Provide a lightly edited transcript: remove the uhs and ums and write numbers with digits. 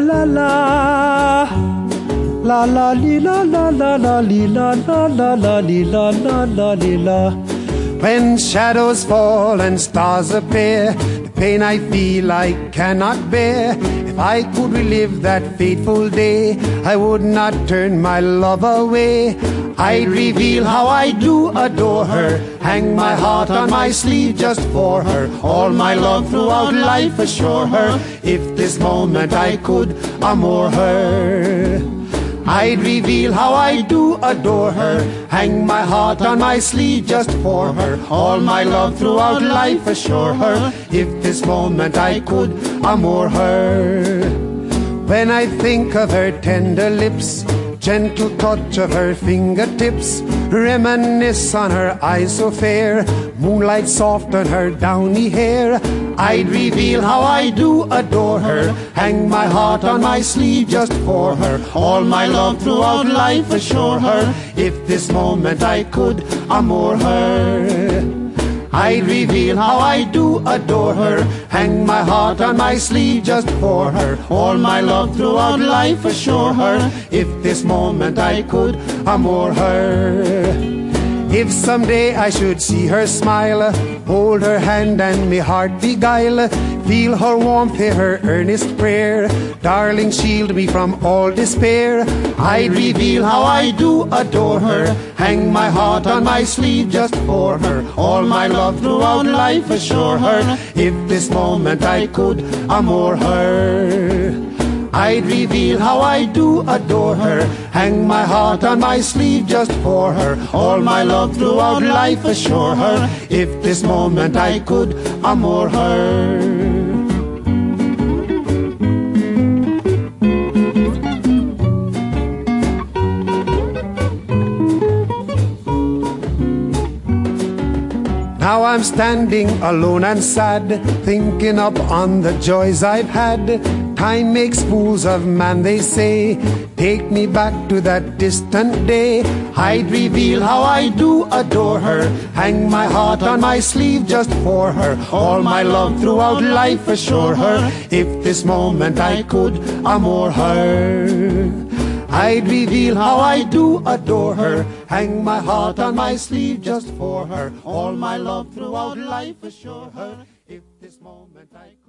la la. La la li la la la la li la la la la li la la la li la. When shadows fall and stars appear, the pain I feel I cannot bear. If I could relive that fateful day, I would not turn my love away. I'd reveal how I do adore her, hang my heart on my sleeve just for her, all my love throughout life assure her, if this moment I could amour her. I'd reveal how I do adore her, hang my heart on my sleeve just for her, all my love throughout life assure her, if this moment I could amour her. When I think of her tender lips, gentle touch of her fingertips, reminisce on her eyes so fair, moonlight soft on her downy hair, I'd reveal how I do adore her, hang my heart on my sleeve just for her, all my love throughout life assure her, if this moment I could amour her. I'd reveal how I do adore her, hang my heart on my sleeve just for her, all my love throughout life assure her, if this moment I could amour her. If someday I should see her smile, hold her hand and me heart beguile, feel her warmth, hear her earnest prayer, darling, shield me from all despair. I'd reveal how I do adore her, hang my heart on my sleeve just for her, all my love throughout life assure her, if this moment I could amour her. I'd reveal how I do adore her, hang my heart on my sleeve just for her, all my love throughout life assure her, if this moment I could amour her. Now I'm standing alone and sad, thinking up on the joys I've had. Time makes fools of man, they say. Take me back to that distant day. I'd reveal how I do adore her, hang my heart on my sleeve just for her, all my love throughout life assure her, if this moment I could amour her. I'd reveal how I do adore her, hang my heart on my sleeve just for her, all my love throughout life assure her, if this moment I